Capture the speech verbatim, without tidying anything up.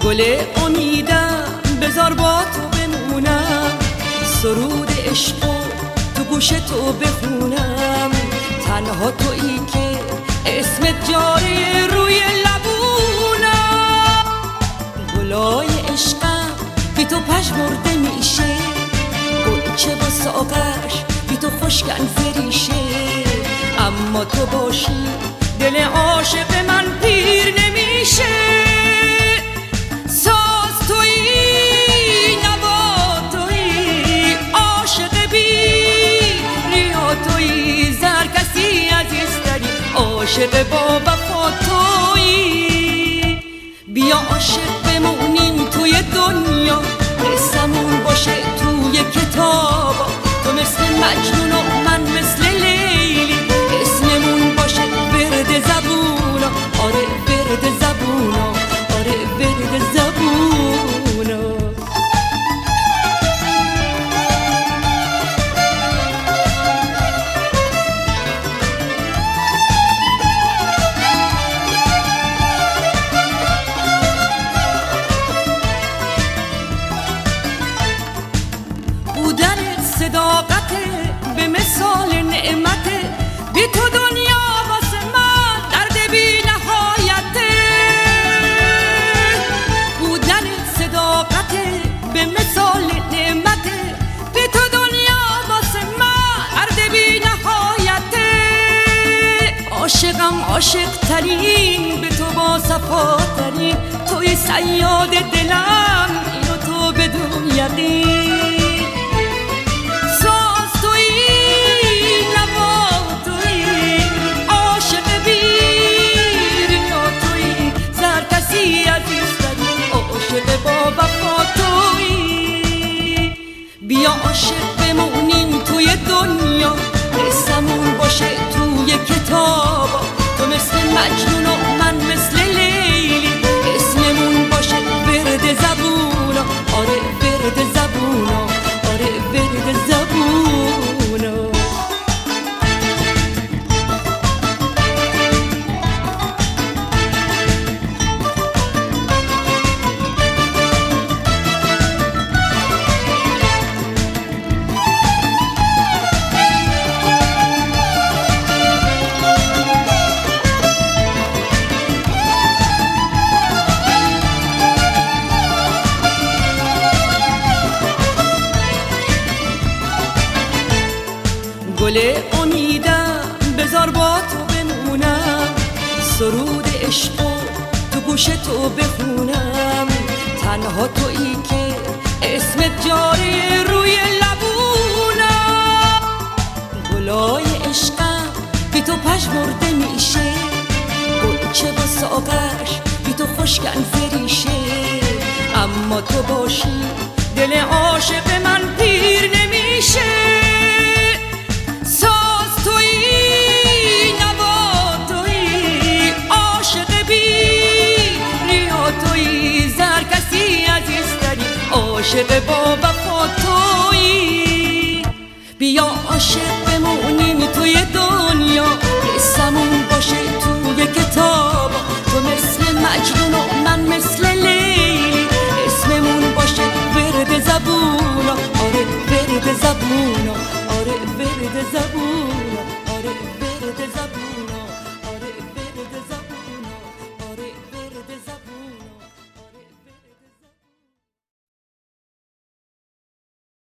گل امیدم بذار با تو بمونم، سرود عشق و تو گوش تو بخونم. تنها تویی که اسمت جاری روی لبونم. گلای عشقم بی تو پژمرده میشه، گلچه و ساقش بی تو خشکن فریشه. اما تو باشی دل عاشق من پیر نمیشه. ساز تویی، نوا تویی، عاشق بی ریا تویی، زر کسی عزیزتری، عاشق با وفا تویی. بیا عاشق بمونیم توی دنیا، قصمون باشه توی کتابا. تو مثل مجنون و من مثل لیلی، اسممون باشه ورد زبونا. آره ورد زبونا، آره ورد زبونا. بودن صداقته به مثال نعمته، بی تو دنیا واسه من درد بی نهایته. بودن صداقته به مثال نعمته، بی تو دنیا واسه من درد بی نهایته. عاشقم عاشق ترین، به تو با صفا ترین، توی صیاد دلم، اینو تو بدون یقین. با وفا تویی. بیا عاشق بمونیم توی دنیا، قصمون باشه توی کتابا. تو مثل مجنون و من مثل لیلی، اسممون باشه ورد زبونا. آره ورد زبونا، آره ورد زبونا. گل امیدم بذار با تو بمونم، سرود عشق و تو گوش تو بخونم. تنها تویی که اسمت جاری روی لبونم. گلای عشقم بی تو پژمرده میشه، گلچه و ساقش بی تو خشکن فریشه. اما تو باشی دل عاشق من پیر نمیشه. عاشق با وفا تویی. بیا عاشق بمونیم توی دنیا، قصمون باشه توی کتابا. تو مثل مجنون و من مثل لیلی، اسممون باشه ورد زبونا. آره ورد زبونا، آره ورد زبونا، آره ورد زبونا.